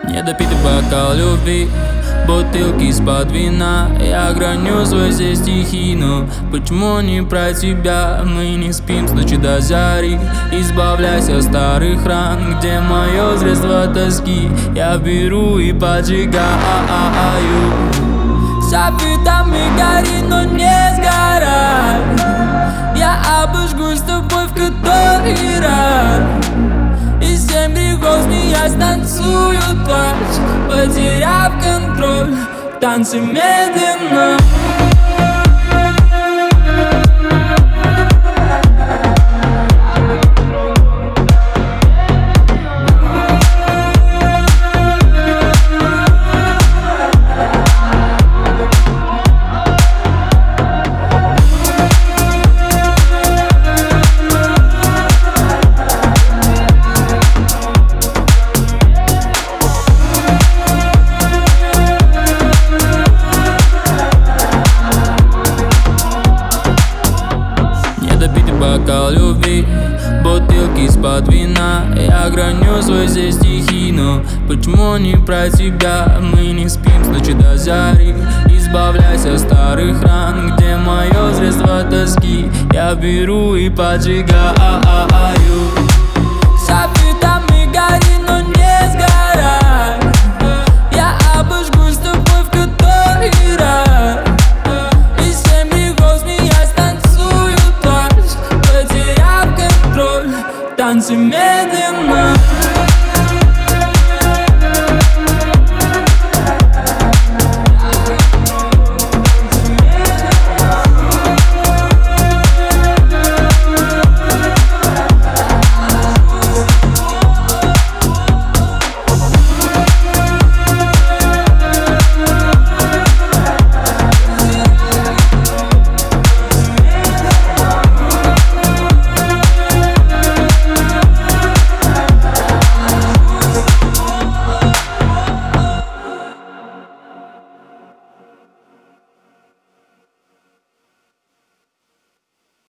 Недопитый бокал любви, бутылки из-под вина. Я граню свой здесь стихи, но почему не про тебя? Мы не спим с ночи до зари. Избавляйся от старых ран, где мое средство тоски. Я беру и поджигаю. Софитами гори, но не сгорай. Я обожгусь с тобой в который раз. И 7 грехов, смеясь, танцуют плач, потеряв контроль, танцы медленно. Допитый бокал любви, бутылки из-под вина. Я граню свой здесь стихи, но почему не про тебя? Мы не спим с ночи до зари. Избавляйся от старых ран, где мое средство тоски. Я беру и поджигаю. Софитами гори, но не сгорай. Я обожгусь с тобой в который раз. И 7 грехов, смеясь, танцуют плач, потеряв контроль, танцы медленно.